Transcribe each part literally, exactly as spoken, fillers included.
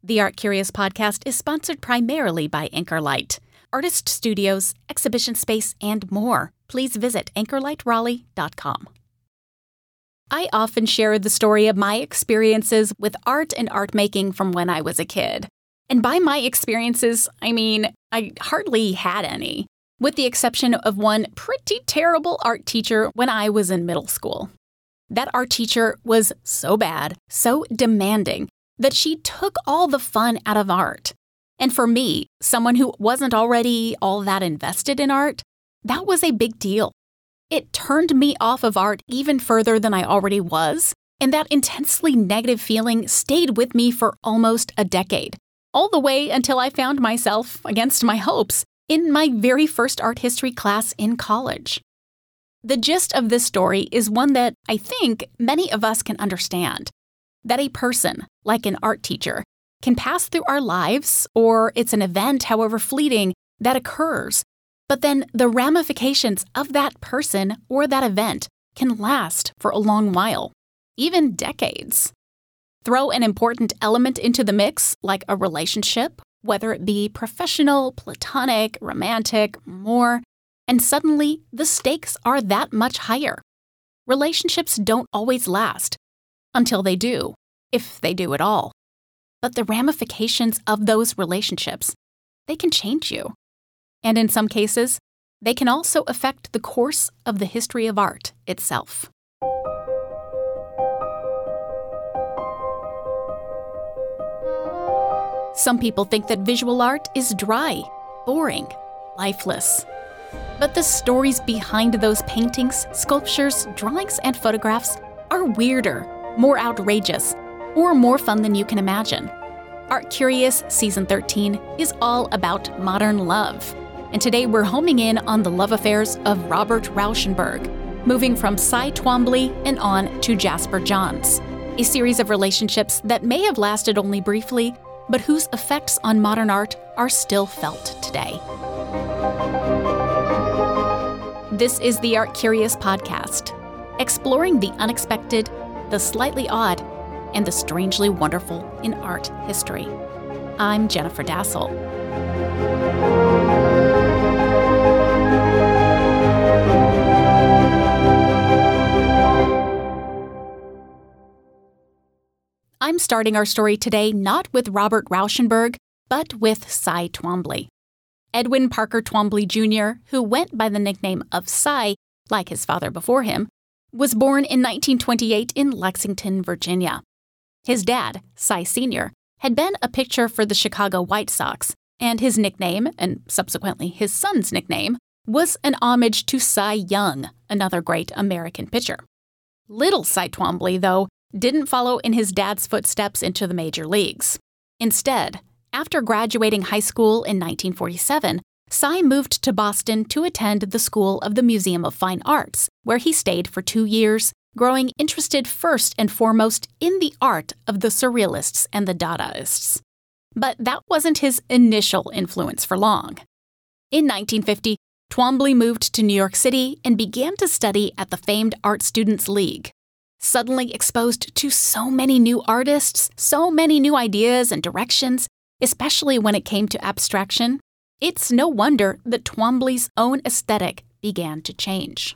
The Art Curious podcast is sponsored primarily by Anchorlight, artist studios, exhibition space, and more. Please visit anchor light raleigh dot com. I often share the story of my experiences with art and art making from when I was a kid. And by my experiences, I mean I hardly had any, with the exception of one pretty terrible art teacher when I was in middle school. That art teacher was so bad, so demanding, that she took all the fun out of art. And for me, someone who wasn't already all that invested in art, that was a big deal. It turned me off of art even further than I already was, and that intensely negative feeling stayed with me for almost a decade, all the way until I found myself, against my hopes, in my very first art history class in college. The gist of this story is one that I think many of us can understand. That a person, like an art teacher, can pass through our lives, or it's an event, however fleeting, that occurs, but then the ramifications of that person or that event can last for a long while, even decades. Throw an important element into the mix, like a relationship, whether it be professional, platonic, romantic, more, and suddenly the stakes are that much higher. Relationships don't always last. Until they do, if they do at all. But the ramifications of those relationships, they can change you. And in some cases, they can also affect the course of the history of art itself. Some people think that visual art is dry, boring, lifeless. But the stories behind those paintings, sculptures, drawings, and photographs are weirder, more outrageous, or more fun than you can imagine. Art Curious Season thirteen is all about modern love. And today we're homing in on the love affairs of Robert Rauschenberg, moving from Cy Twombly and on to Jasper Johns, a series of relationships that may have lasted only briefly, but whose effects on modern art are still felt today. This is the Art Curious podcast, exploring the unexpected, the slightly odd, and the strangely wonderful in art history. I'm Jennifer Dassel. I'm starting our story today not with Robert Rauschenberg, but with Cy Twombly. Edwin Parker Twombly Junior, who went by the nickname of Cy, like his father before him, was born in nineteen twenty-eight in Lexington, Virginia. His dad, Cy Senior, had been a pitcher for the Chicago White Sox, and his nickname, and subsequently his son's nickname, was an homage to Cy Young, another great American pitcher. Little Cy Twombly, though, didn't follow in his dad's footsteps into the major leagues. Instead, after graduating high school in nineteen forty-seven, Cy moved to Boston to attend the School of the Museum of Fine Arts, where he stayed for two years, growing interested first and foremost in the art of the Surrealists and the Dadaists. But that wasn't his initial influence for long. In nineteen fifty, Twombly moved to New York City and began to study at the famed Art Students League. Suddenly exposed to so many new artists, so many new ideas and directions, especially when it came to abstraction, it's no wonder that Twombly's own aesthetic began to change.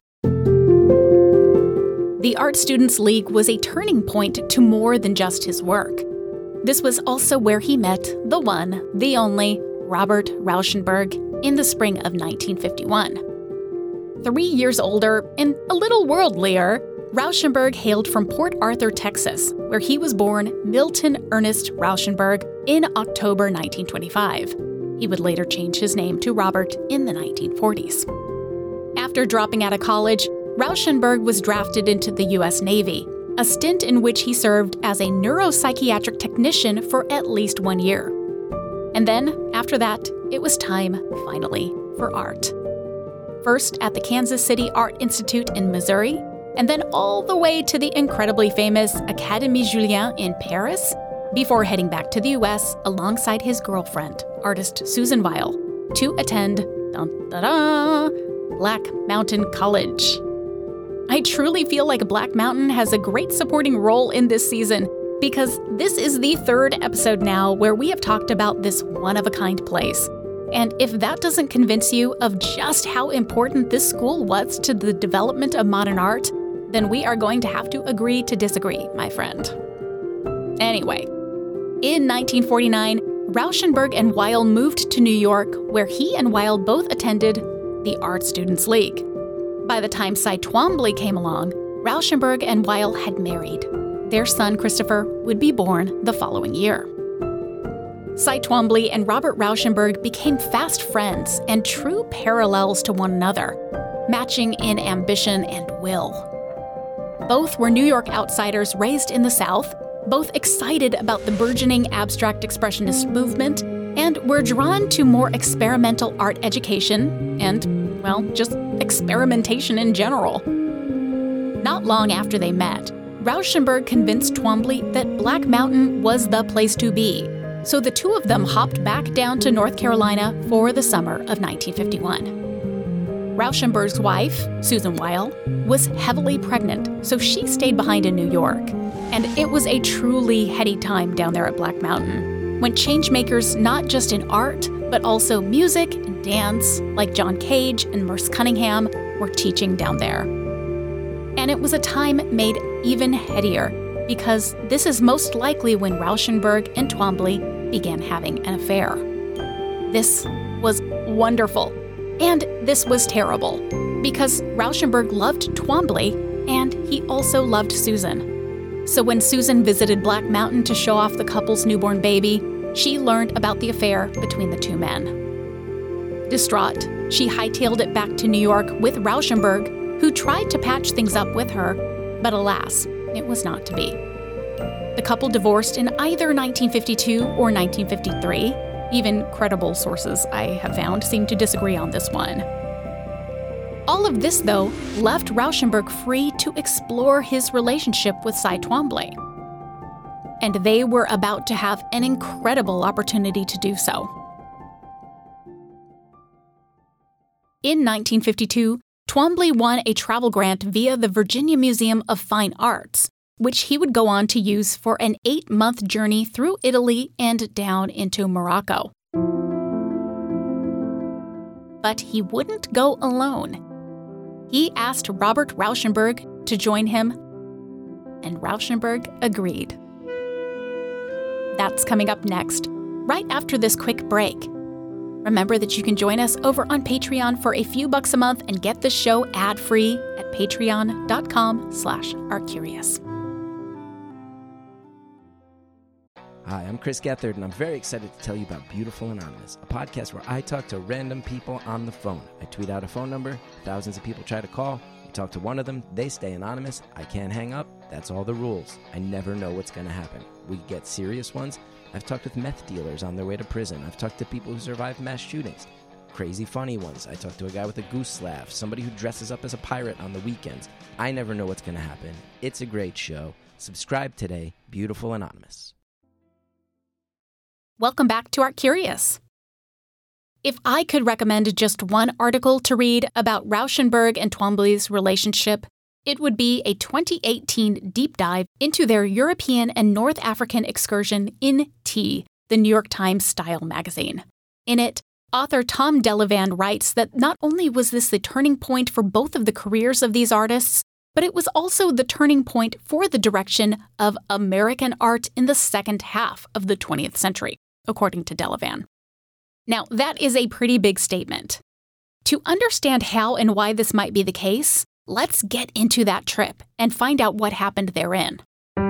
The Art Students League was a turning point to more than just his work. This was also where he met the one, the only, Robert Rauschenberg in the spring of nineteen fifty-one. Three years older and a little worldlier, Rauschenberg hailed from Port Arthur, Texas, where he was born Milton Ernest Rauschenberg in October nineteen twenty-five. He would later change his name to Robert in the nineteen forties. After dropping out of college, Rauschenberg was drafted into the U S Navy, a stint in which he served as a neuropsychiatric technician for at least one year. And then, after that, it was time, finally, for art. First at the Kansas City Art Institute in Missouri, and then all the way to the incredibly famous Académie Julian in Paris, before heading back to the U S alongside his girlfriend, artist Susan Weil, to attend, dun, da, da, Black Mountain College. I truly feel like Black Mountain has a great supporting role in this season, because this is the third episode now where we have talked about this one-of-a-kind place. And if that doesn't convince you of just how important this school was to the development of modern art, then we are going to have to agree to disagree, my friend. Anyway, in nineteen forty-nine, Rauschenberg and Weil moved to New York, where he and Weil both attended the Art Students League. By the time Cy Twombly came along, Rauschenberg and Weil had married. Their son, Christopher, would be born the following year. Cy Twombly and Robert Rauschenberg became fast friends and true parallels to one another, matching in ambition and will. Both were New York outsiders raised in the South, both excited about the burgeoning abstract expressionist movement, and were drawn to more experimental art education and, well, just experimentation in general. Not long after they met, Rauschenberg convinced Twombly that Black Mountain was the place to be, so the two of them hopped back down to North Carolina for the summer of nineteen fifty-one. Rauschenberg's wife, Susan Weil, was heavily pregnant, so she stayed behind in New York. And it was a truly heady time down there at Black Mountain, when changemakers not just in art, but also music and dance, like John Cage and Merce Cunningham, were teaching down there. And it was a time made even headier, because this is most likely when Rauschenberg and Twombly began having an affair. This was wonderful, and this was terrible, because Rauschenberg loved Twombly, and he also loved Susan. So when Susan visited Black Mountain to show off the couple's newborn baby, she learned about the affair between the two men. Distraught, she hightailed it back to New York with Rauschenberg, who tried to patch things up with her, but alas, it was not to be. The couple divorced in either nineteen fifty-two or nineteen fifty-three. Even credible sources I have found seem to disagree on this one. All of this, though, left Rauschenberg free to explore his relationship with Cy Twombly. And they were about to have an incredible opportunity to do so. In nineteen fifty-two, Twombly won a travel grant via the Virginia Museum of Fine Arts, which he would go on to use for an eight-month journey through Italy and down into Morocco. But he wouldn't go alone. He asked Robert Rauschenberg to join him, and Rauschenberg agreed. That's coming up next, right after this quick break. Remember that you can join us over on Patreon for a few bucks a month and get the show ad-free at patreon.com slash artcurious. Hi, I'm Chris Gethard, and I'm very excited to tell you about Beautiful Anonymous, a podcast where I talk to random people on the phone. I tweet out a phone number, thousands of people try to call, you talk to one of them, they stay anonymous, I can't hang up, that's all the rules. I never know what's going to happen. We get serious ones. I've talked with meth dealers on their way to prison. I've talked to people who survived mass shootings. Crazy funny ones. I talked to a guy with a goose laugh, somebody who dresses up as a pirate on the weekends. I never know what's going to happen. It's a great show. Subscribe today, Beautiful Anonymous. Welcome back to Art Curious. If I could recommend just one article to read about Rauschenberg and Twombly's relationship, it would be a twenty eighteen deep dive into their European and North African excursion in T, the New York Times style magazine. In it, author Tom Delavan writes that not only was this the turning point for both of the careers of these artists, but it was also the turning point for the direction of American art in the second half of the twentieth century, according to Delavan. Now, that is a pretty big statement. To understand how and why this might be the case, let's get into that trip and find out what happened therein.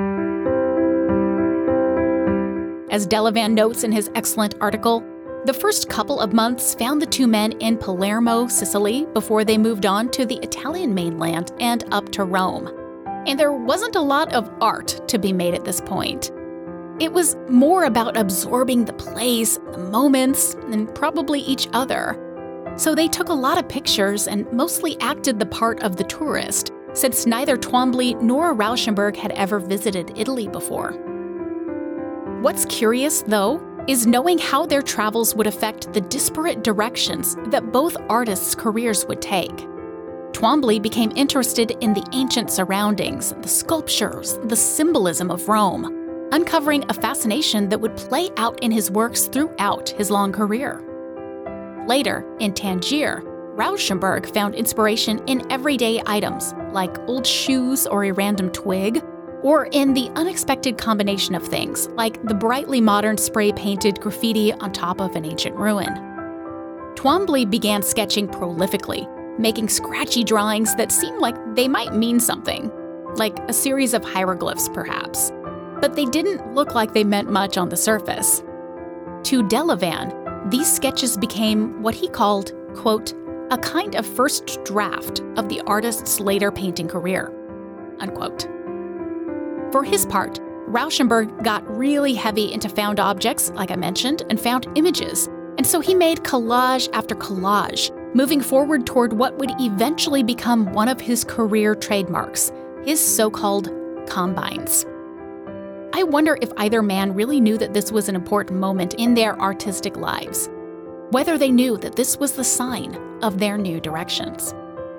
As Delavan notes in his excellent article, the first couple of months found the two men in Palermo, Sicily, before they moved on to the Italian mainland and up to Rome. And there wasn't a lot of art to be made at this point. It was more about absorbing the place, the moments, and probably each other. So they took a lot of pictures and mostly acted the part of the tourist, since neither Twombly nor Rauschenberg had ever visited Italy before. What's curious, though, is knowing how their travels would affect the disparate directions that both artists' careers would take. Twombly became interested in the ancient surroundings, the sculptures, the symbolism of Rome, uncovering a fascination that would play out in his works throughout his long career. Later, in Tangier, Rauschenberg found inspiration in everyday items like old shoes or a random twig, or in the unexpected combination of things like the brightly modern spray-painted graffiti on top of an ancient ruin. Twombly began sketching prolifically, making scratchy drawings that seemed like they might mean something, like a series of hieroglyphs perhaps, but they didn't look like they meant much on the surface. To Delavan, these sketches became what he called, quote, a kind of first draft of the artist's later painting career, unquote. For his part, Rauschenberg got really heavy into found objects, like I mentioned, and found images, and so he made collage after collage, moving forward toward what would eventually become one of his career trademarks, his so-called combines. I wonder if either man really knew that this was an important moment in their artistic lives, whether they knew that this was the sign of their new directions.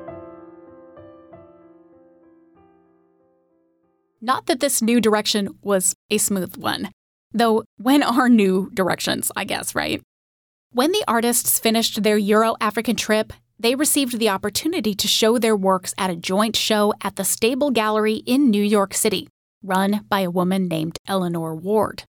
Not that this new direction was a smooth one, though when are new directions, I guess, right? When the artists finished their Euro-African trip, they received the opportunity to show their works at a joint show at the Stable Gallery in New York City, run by a woman named Eleanor Ward.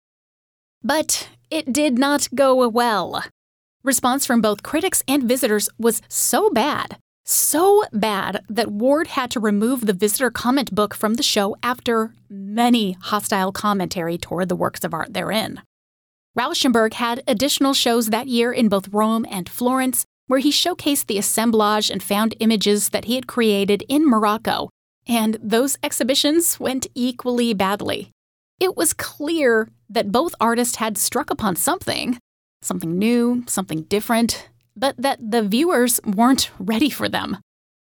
But it did not go well. Response from both critics and visitors was so bad, so bad that Ward had to remove the visitor comment book from the show after many hostile commentary toward the works of art therein. Rauschenberg had additional shows that year in both Rome and Florence, where he showcased the assemblage and found images that he had created in Morocco, and those exhibitions went equally badly. It was clear that both artists had struck upon something, something new, something different, but that the viewers weren't ready for them.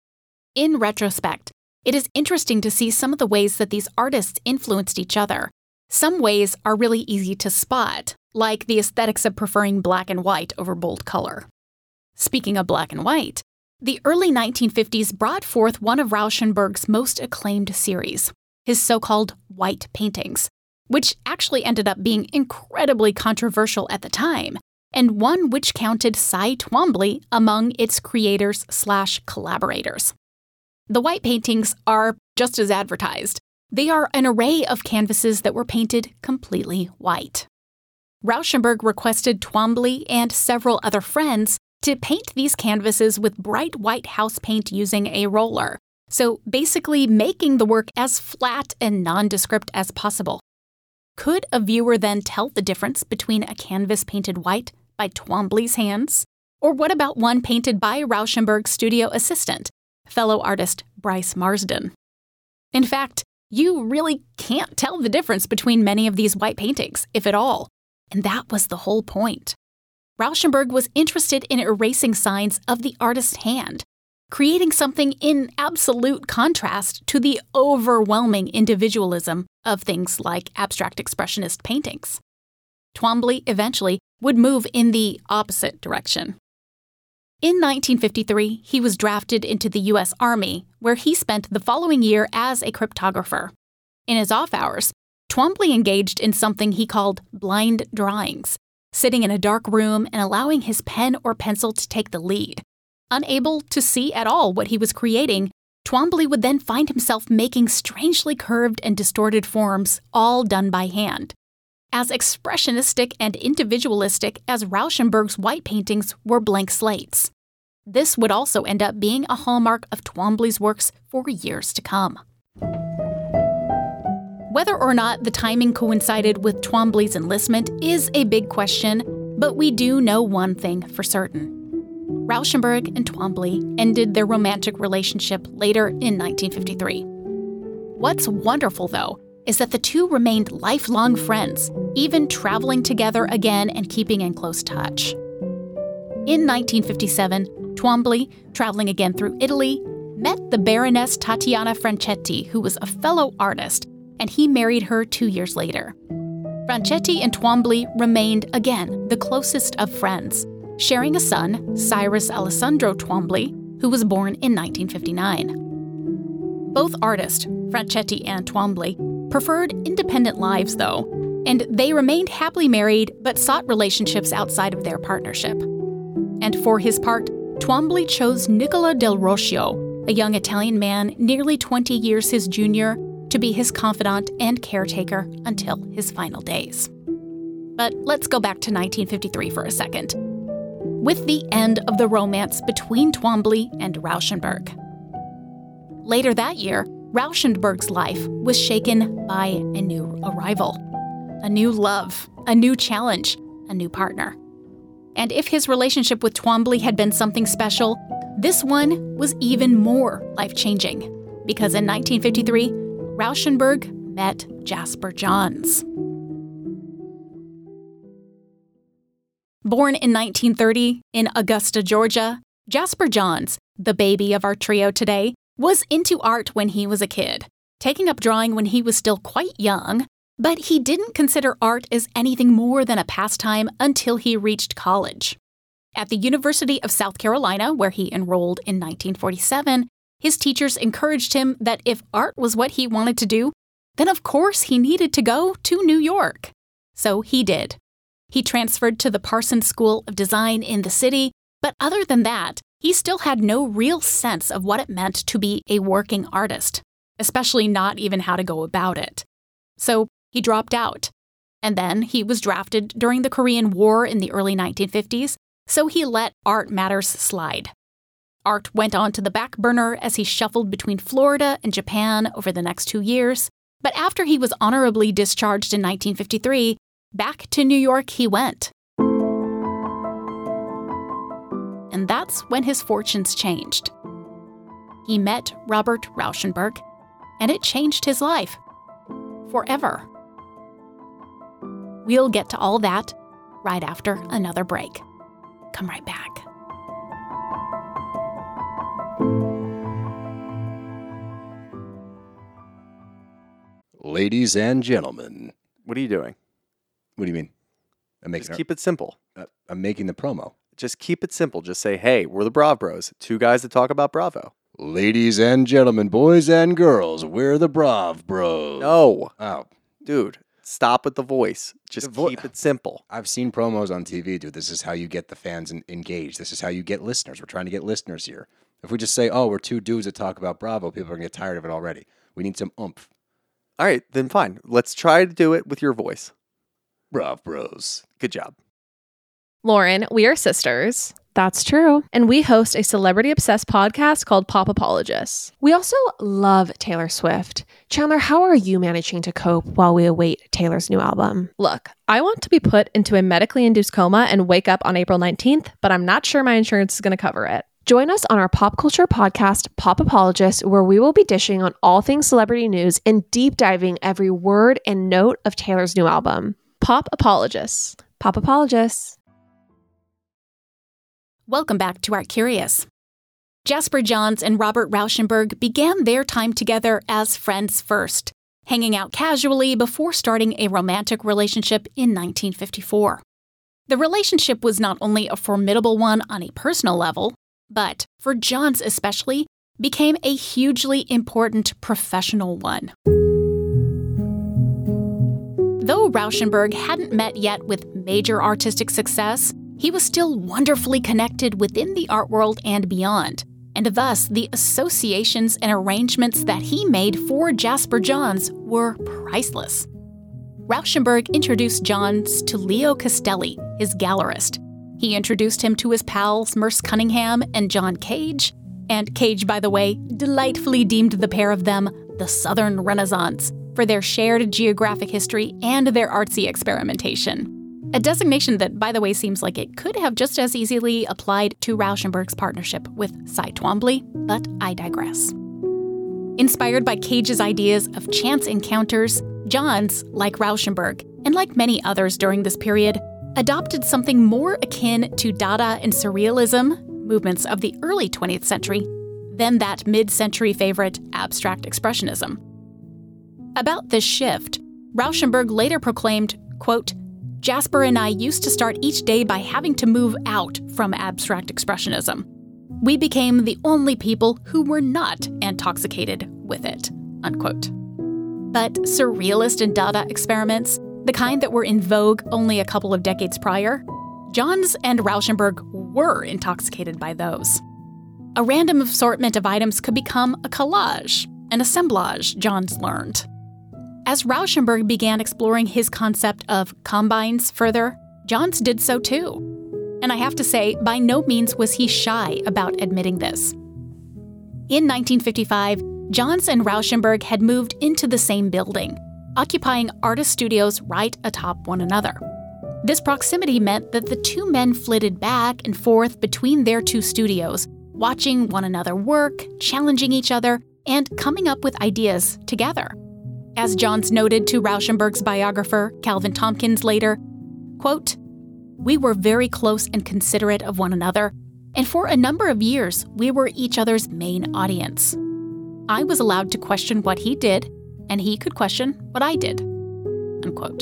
In retrospect, it is interesting to see some of the ways that these artists influenced each other. Some ways are really easy to spot, like the aesthetics of preferring black and white over bold color. Speaking of black and white, the early nineteen fifties brought forth one of Rauschenberg's most acclaimed series, his so-called white paintings, which actually ended up being incredibly controversial at the time, and one which counted Cy Twombly among its creators slash collaborators. The white paintings are just as advertised. They are an array of canvases that were painted completely white. Rauschenberg requested Twombly and several other friends to paint these canvases with bright white house paint using a roller, so basically making the work as flat and nondescript as possible. Could a viewer then tell the difference between a canvas painted white by Twombly's hands? Or what about one painted by Rauschenberg's studio assistant, fellow artist Bryce Marsden? In fact, you really can't tell the difference between many of these white paintings, if at all, and that was the whole point. Rauschenberg was interested in erasing signs of the artist's hand, creating something in absolute contrast to the overwhelming individualism of things like abstract expressionist paintings. Twombly eventually would move in the opposite direction. In nineteen fifty-three, he was drafted into the U S Army, where he spent the following year as a cryptographer. In his off hours, Twombly engaged in something he called blind drawings, sitting in a dark room and allowing his pen or pencil to take the lead. Unable to see at all what he was creating, Twombly would then find himself making strangely curved and distorted forms, all done by hand. As expressionistic and individualistic as Rauschenberg's white paintings were blank slates. This would also end up being a hallmark of Twombly's works for years to come. Whether or not the timing coincided with Twombly's enlistment is a big question, but we do know one thing for certain. Rauschenberg and Twombly ended their romantic relationship later in nineteen fifty-three. What's wonderful, though, is that the two remained lifelong friends, even traveling together again and keeping in close touch. In nineteen fifty-seven, Twombly, traveling again through Italy, met the Baroness Tatiana Franchetti, who was a fellow artist, and he married her two years later. Franchetti and Twombly remained, again, the closest of friends, sharing a son, Cyrus Alessandro Twombly, who was born in nineteen fifty-nine. Both artists, Franchetti and Twombly, preferred independent lives, though. and they remained happily married but sought relationships outside of their partnership. And for his part, Twombly chose Nicola del Roscio, a young Italian man nearly twenty years his junior, to be his confidant and caretaker until his final days. But let's go back to nineteen fifty-three for a second, with the end of the romance between Twombly and Rauschenberg. Later that year, Rauschenberg's life was shaken by a new arrival, a new love, a new challenge, a new partner. And if his relationship with Twombly had been something special, this one was even more life-changing, because in nineteen fifty-three, Rauschenberg met Jasper Johns. Born in nineteen thirty in Augusta, Georgia, Jasper Johns, the baby of our trio today, was into art when he was a kid, taking up drawing when he was still quite young, but he didn't consider art as anything more than a pastime until he reached college. At the University of South Carolina, where he enrolled in nineteen forty-seven, his teachers encouraged him that if art was what he wanted to do, then of course he needed to go to New York. So he did. He transferred to the Parsons School of Design in the city, but other than that, he still had no real sense of what it meant to be a working artist, especially not even how to go about it. So he dropped out. And then he was drafted during the Korean War in the early nineteen fifties, so he let art matters slide. Art went on to the back burner as he shuffled between Florida and Japan over the next two years, but after he was honorably discharged in nineteen fifty-three, back to New York he went. And that's when his fortunes changed. He met Robert Rauschenberg, and it changed his life. Forever. We'll get to all that right after another break. Come right back. Ladies and gentlemen. What are you doing? What do you mean? I'm making Just keep it simple. uh, I'm making the promo. Just keep it simple. Just say, hey, we're the Brav Bros. Two guys that talk about Bravo. Ladies and gentlemen, boys and girls, we're the Brav Bros. No. Oh, Dude, stop with the voice. Just The vo- keep it simple. I've seen promos on T V, dude. This is how you get the fans en- engaged. This is how you get listeners. We're trying to get listeners here. If we just say, oh, we're two dudes that talk about Bravo, people are going to get tired of it already. We need some oomph. All right, then fine. Let's try to do it with your voice. Brav Bros. Good job. Lauren, we are sisters. That's true. And we host a celebrity-obsessed podcast called Pop Apologists. We also love Taylor Swift. Chandler, how are you managing to cope while we await Taylor's new album? Look, I want to be put into a medically induced coma and wake up on April nineteenth, but I'm not sure my insurance is going to cover it. Join us on our pop culture podcast, Pop Apologists, where we will be dishing on all things celebrity news and deep diving every word and note of Taylor's new album. Pop Apologists. Pop Apologists. Welcome back to Art Curious. Jasper Johns and Robert Rauschenberg began their time together as friends first, hanging out casually before starting a romantic relationship in nineteen fifty-four. The relationship was not only a formidable one on a personal level, but, for Johns especially, became a hugely important professional one. Though Rauschenberg hadn't met yet with major artistic success, he was still wonderfully connected within the art world and beyond, and thus the associations and arrangements that he made for Jasper Johns were priceless. Rauschenberg introduced Johns to Leo Castelli, his gallerist. He introduced him to his pals Merce Cunningham and John Cage, and Cage, by the way, delightfully deemed the pair of them the Southern Renaissance for their shared geographic history and their artsy experimentation. A designation that, by the way, seems like it could have just as easily applied to Rauschenberg's partnership with Cy Twombly, but I digress. Inspired by Cage's ideas of chance encounters, Johns, like Rauschenberg, and like many others during this period, adopted something more akin to Dada and Surrealism, movements of the early twentieth century, than that mid-century favorite, Abstract Expressionism. About this shift, Rauschenberg later proclaimed, quote, "Jasper and I used to start each day by having to move out from Abstract Expressionism. We became the only people who were not intoxicated with it," unquote. But Surrealist and Dada experiments, the kind that were in vogue only a couple of decades prior, Johns and Rauschenberg were intoxicated by those. A random assortment of items could become a collage, an assemblage, Johns learned. As Rauschenberg began exploring his concept of combines further, Johns did so too. And I have to say, by no means was he shy about admitting this. In nineteen fifty-five, Johns and Rauschenberg had moved into the same building, occupying artist studios right atop one another. This proximity meant that the two men flitted back and forth between their two studios, watching one another work, challenging each other, and coming up with ideas together. As Johns noted to Rauschenberg's biographer, Calvin Tompkins, later, quote, "We were very close and considerate of one another, and for a number of years we were each other's main audience. I was allowed to question what he did, and he could question what I did." Unquote.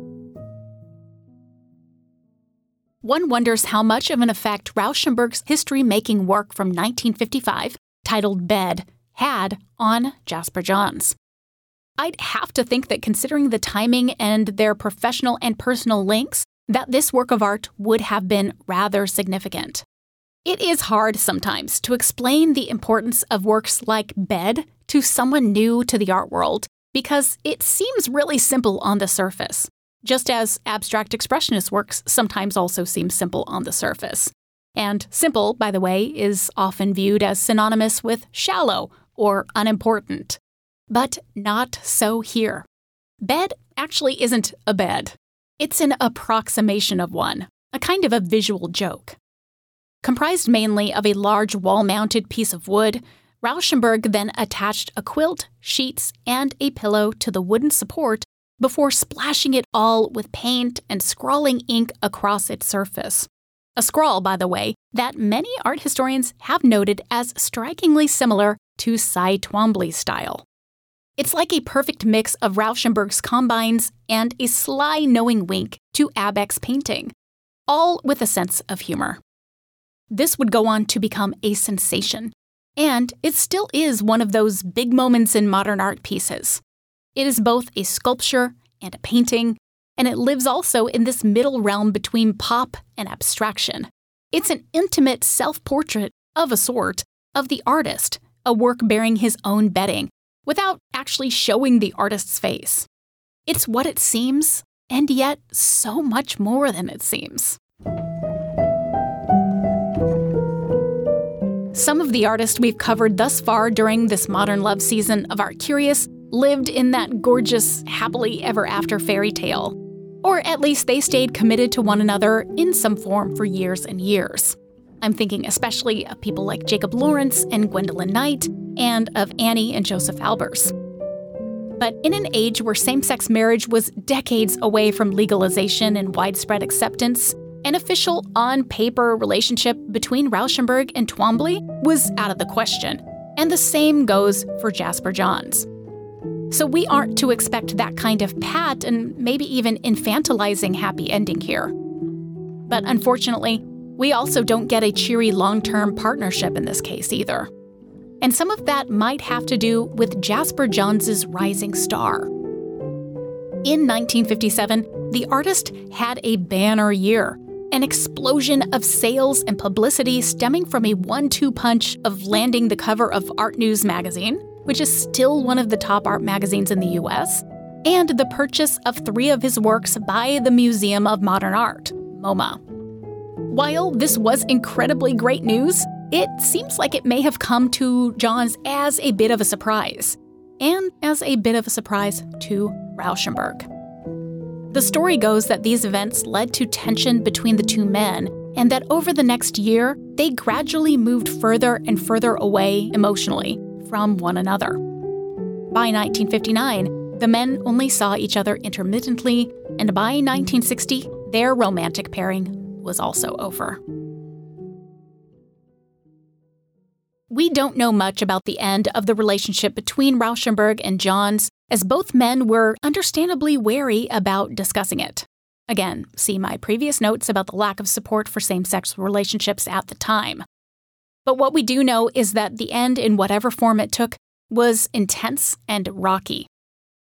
One wonders how much of an effect Rauschenberg's history-making work from nineteen fifty-five, titled Bed, had on Jasper Johns. I'd have to think that considering the timing and their professional and personal links, that this work of art would have been rather significant. It is hard sometimes to explain the importance of works like Bed to someone new to the art world because it seems really simple on the surface, just as abstract expressionist works sometimes also seem simple on the surface. And simple, by the way, is often viewed as synonymous with shallow or unimportant. But not so here. Bed actually isn't a bed. It's an approximation of one, a kind of a visual joke. Comprised mainly of a large wall-mounted piece of wood, Rauschenberg then attached a quilt, sheets, and a pillow to the wooden support before splashing it all with paint and scrawling ink across its surface. A scrawl, by the way, that many art historians have noted as strikingly similar to Cy Twombly's style. It's like a perfect mix of Rauschenberg's combines and a sly knowing wink to Abeck's painting, all with a sense of humor. This would go on to become a sensation, and it still is one of those big moments in modern art pieces. It is both a sculpture and a painting, and it lives also in this middle realm between pop and abstraction. It's an intimate self-portrait, of a sort, of the artist, a work bearing his own bedding, without actually showing the artist's face. It's what it seems, and yet so much more than it seems. Some of the artists we've covered thus far during this modern love season of Art Curious lived in that gorgeous, happily ever after fairy tale. Or at least they stayed committed to one another in some form for years and years. I'm thinking especially of people like Jacob Lawrence and Gwendolyn Knight, and of Annie and Joseph Albers. But in an age where same-sex marriage was decades away from legalization and widespread acceptance, an official on-paper relationship between Rauschenberg and Twombly was out of the question, and the same goes for Jasper Johns. So we aren't to expect that kind of pat and maybe even infantilizing happy ending here. But unfortunately, we also don't get a cheery long-term partnership in this case either. And some of that might have to do with Jasper Johns' rising star. In nineteen fifty-seven, the artist had a banner year, an explosion of sales and publicity stemming from a one two punch of landing the cover of Art News magazine, which is still one of the top art magazines in the U S, and the purchase of three of his works by the Museum of Modern Art, MoMA. While this was incredibly great news, it seems like it may have come to Johns as a bit of a surprise, and as a bit of a surprise to Rauschenberg. The story goes that these events led to tension between the two men, and that over the next year, they gradually moved further and further away emotionally from one another. By nineteen fifty-nine, the men only saw each other intermittently, and by nineteen sixty, their romantic pairing was also over. We don't know much about the end of the relationship between Rauschenberg and Johns, as both men were understandably wary about discussing it. Again, see my previous notes about the lack of support for same-sex relationships at the time. But what we do know is that the end, in whatever form it took, was intense and rocky.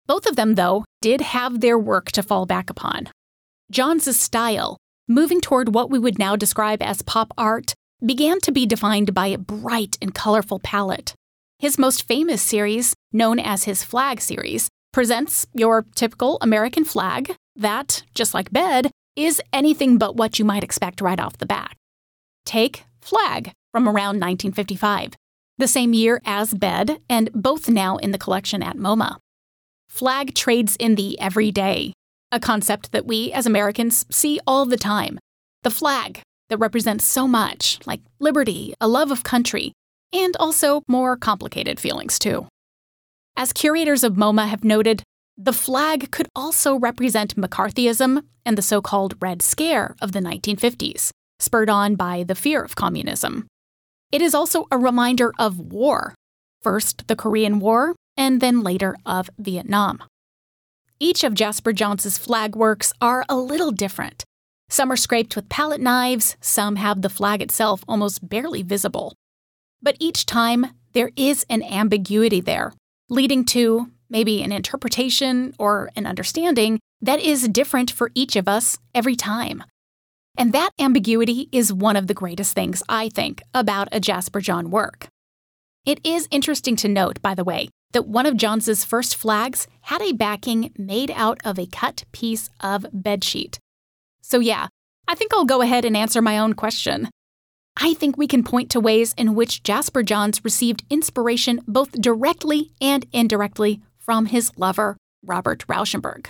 Both of them, though, did have their work to fall back upon. Johns' style, moving toward what we would now describe as pop art, began to be defined by a bright and colorful palette. His most famous series, known as his Flag series, presents your typical American flag that, just like Bed, is anything but what you might expect right off the bat. Take Flag from around nineteen fifty-five, the same year as Bed, and both now in the collection at MoMA. Flag trades in the everyday, a concept that we as Americans see all the time. The flag that represents so much, like liberty, a love of country, and also more complicated feelings too. As curators of MoMA have noted, the flag could also represent McCarthyism and the so-called Red Scare of the nineteen fifties, spurred on by the fear of communism. It is also a reminder of war, first the Korean War, and then later of Vietnam. Each of Jasper Johns' flag works are a little different. Some are scraped with palette knives, some have the flag itself almost barely visible. But each time, there is an ambiguity there, leading to maybe an interpretation or an understanding that is different for each of us every time. And that ambiguity is one of the greatest things, I think, about a Jasper John work. It is interesting to note, by the way, that one of Johns' first flags had a backing made out of a cut piece of bedsheet. So yeah, I think I'll go ahead and answer my own question. I think we can point to ways in which Jasper Johns received inspiration both directly and indirectly from his lover, Robert Rauschenberg.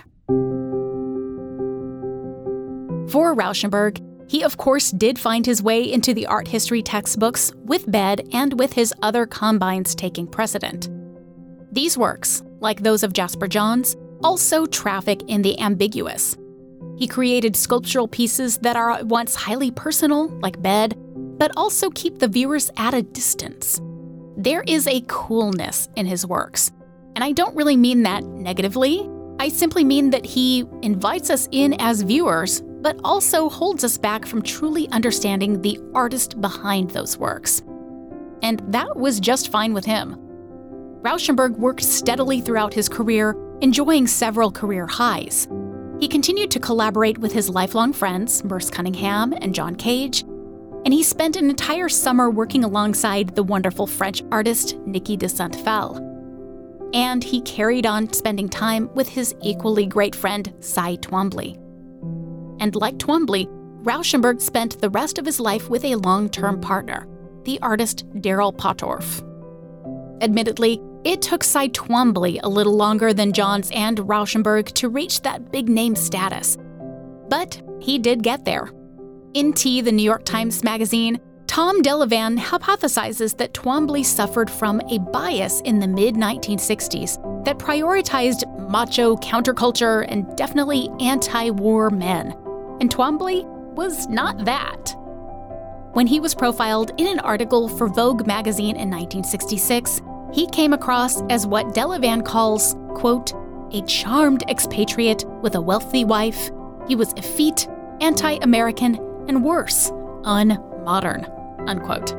For Rauschenberg, he of course did find his way into the art history textbooks with Bed and with his other combines taking precedent. These works, like those of Jasper Johns, also traffic in the ambiguous. He created sculptural pieces that are at once highly personal, like Bed, but also keep the viewers at a distance. There is a coolness in his works, and I don't really mean that negatively. I simply mean that he invites us in as viewers, but also holds us back from truly understanding the artist behind those works. And that was just fine with him. Rauschenberg worked steadily throughout his career, enjoying several career highs. He continued to collaborate with his lifelong friends, Merce Cunningham and John Cage, and he spent an entire summer working alongside the wonderful French artist Niki de Saint-Phal. And he carried on spending time with his equally great friend Cy Twombly. And like Twombly, Rauschenberg spent the rest of his life with a long-term partner, the artist Daryl Pottorff. Admittedly, it took Cy Twombly a little longer than Johns and Rauschenberg to reach that big-name status. But he did get there. In T, the New York Times Magazine, Tom Delavan hypothesizes that Twombly suffered from a bias in the mid nineteen sixties that prioritized macho counterculture and definitely anti-war men. And Twombly was not that. When he was profiled in an article for Vogue magazine in nineteen sixty-six, he came across as what Delavan calls, quote, a charmed expatriate with a wealthy wife. He was effete, anti-American, and worse, unmodern, unquote.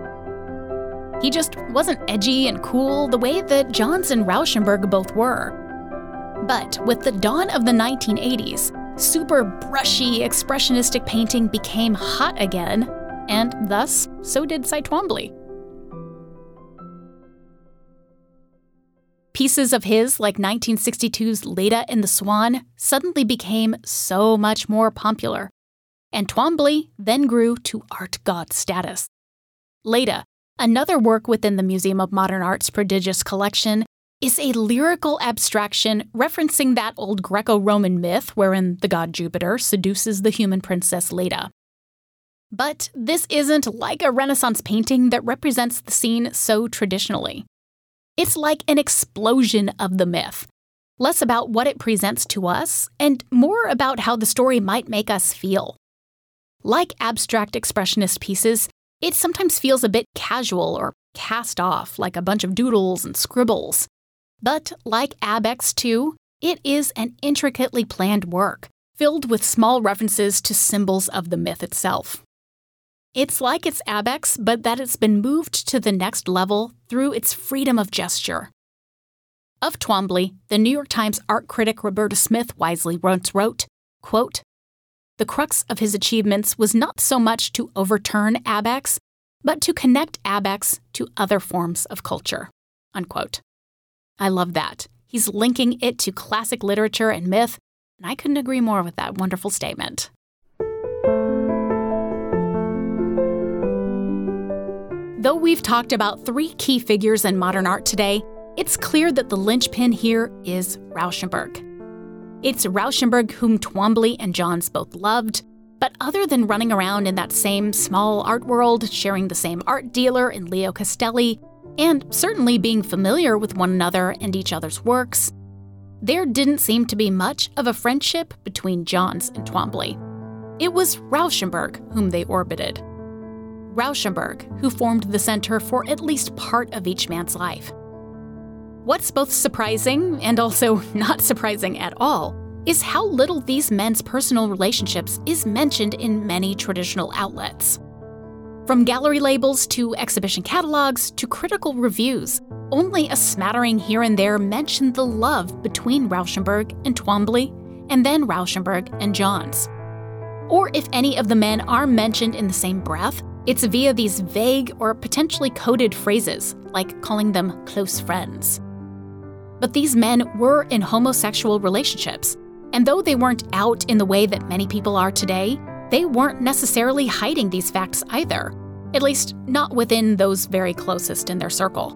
He just wasn't edgy and cool the way that Johns and Rauschenberg both were. But with the dawn of the nineteen eighties, super brushy, expressionistic painting became hot again, and thus, so did Cy Twombly. Pieces of his, like nineteen sixty-two's Leda and the Swan, suddenly became so much more popular, and Twombly then grew to art god status. Leda, another work within the Museum of Modern Art's prodigious collection, is a lyrical abstraction referencing that old Greco-Roman myth wherein the god Jupiter seduces the human princess Leda. But this isn't like a Renaissance painting that represents the scene so traditionally. It's like an explosion of the myth, less about what it presents to us and more about how the story might make us feel. Like abstract expressionist pieces, it sometimes feels a bit casual or cast off, like a bunch of doodles and scribbles. But like Ab X two, it is an intricately planned work, filled with small references to symbols of the myth itself. It's like it's Ab X, but that it's been moved to the next level through its freedom of gesture. Of Twombly, the New York Times art critic Roberta Smith wisely once wrote, quote, "The crux of his achievements was not so much to overturn ABEX, but to connect ABEX to other forms of culture." Unquote. I love that. He's linking it to classic literature and myth, and I couldn't agree more with that wonderful statement. Though we've talked about three key figures in modern art today, it's clear that the linchpin here is Rauschenberg. It's Rauschenberg whom Twombly and Johns both loved, but other than running around in that same small art world, sharing the same art dealer in Leo Castelli, and certainly being familiar with one another and each other's works, there didn't seem to be much of a friendship between Johns and Twombly. It was Rauschenberg whom they orbited. Rauschenberg, who formed the center for at least part of each man's life. What's both surprising and also not surprising at all is how little these men's personal relationships is mentioned in many traditional outlets. From gallery labels to exhibition catalogs to critical reviews, only a smattering here and there mention the love between Rauschenberg and Twombly, and then Rauschenberg and Johns. Or if any of the men are mentioned in the same breath, it's via these vague or potentially coded phrases, like calling them close friends. But these men were in homosexual relationships, and though they weren't out in the way that many people are today, they weren't necessarily hiding these facts either, at least not within those very closest in their circle.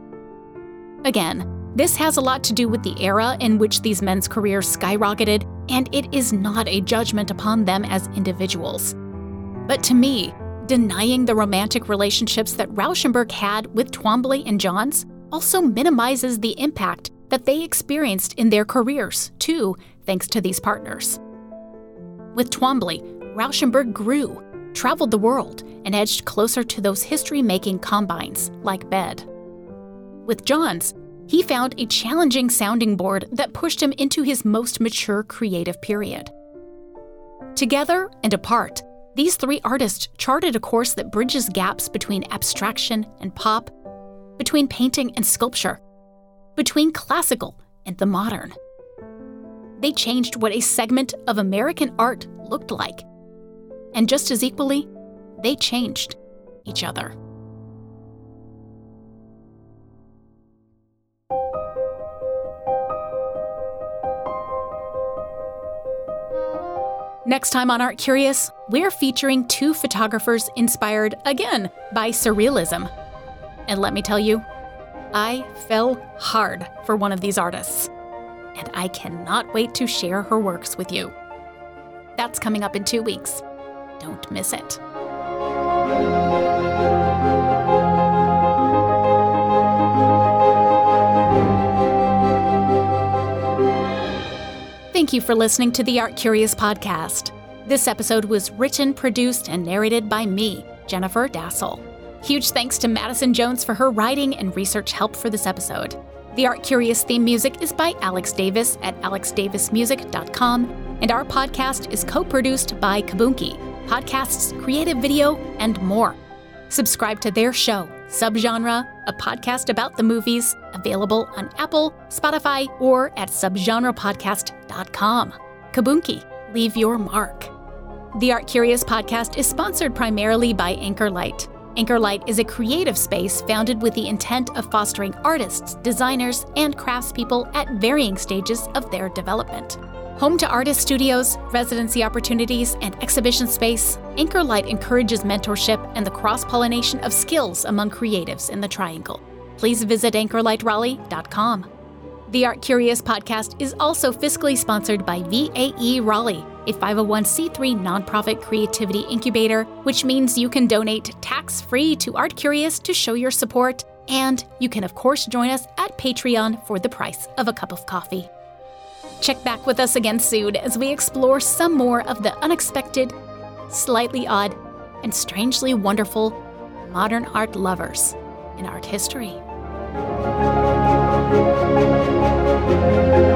Again, this has a lot to do with the era in which these men's careers skyrocketed, and it is not a judgment upon them as individuals. But to me, denying the romantic relationships that Rauschenberg had with Twombly and Johns also minimizes the impact that they experienced in their careers, too, thanks to these partners. With Twombly, Rauschenberg grew, traveled the world, and edged closer to those history-making combines like Bed. With Johns, he found a challenging sounding board that pushed him into his most mature creative period. Together and apart, these three artists charted a course that bridges gaps between abstraction and pop, between painting and sculpture, between classical and the modern. They changed what a segment of American art looked like. And just as equally, they changed each other. Next time on Art Curious, we're featuring two photographers inspired, again, by surrealism. And let me tell you, I fell hard for one of these artists. And I cannot wait to share her works with you. That's coming up in two weeks. Don't miss it. Thank you for listening to the Art Curious podcast. This episode was written, produced, and narrated by me, Jennifer Dassel. Huge thanks to Madison Jones for her writing and research help for this episode. The Art Curious theme music is by Alex Davis at alex davis music dot com, and our podcast is co-produced by Kabunki, podcasts, creative video, and more. Subscribe to their show, Subgenre, a podcast about the movies, available on Apple, Spotify, or at subgenre podcast dot com. Kabunki, leave your mark. The Art Curious podcast is sponsored primarily by Anchor Light. Anchor Light is a creative space founded with the intent of fostering artists, designers, and craftspeople at varying stages of their development. Home to artist studios, residency opportunities, and exhibition space, Anchor Light encourages mentorship and the cross-pollination of skills among creatives in the Triangle. Please visit anchor light raleigh dot com. The Art Curious podcast is also fiscally sponsored by V A E Raleigh, a five oh one c three nonprofit creativity incubator, which means you can donate tax-free to Art Curious to show your support, and you can of course join us at Patreon for the price of a cup of coffee. Check back with us again soon as we explore some more of the unexpected, slightly odd, and strangely wonderful modern art lovers in art history.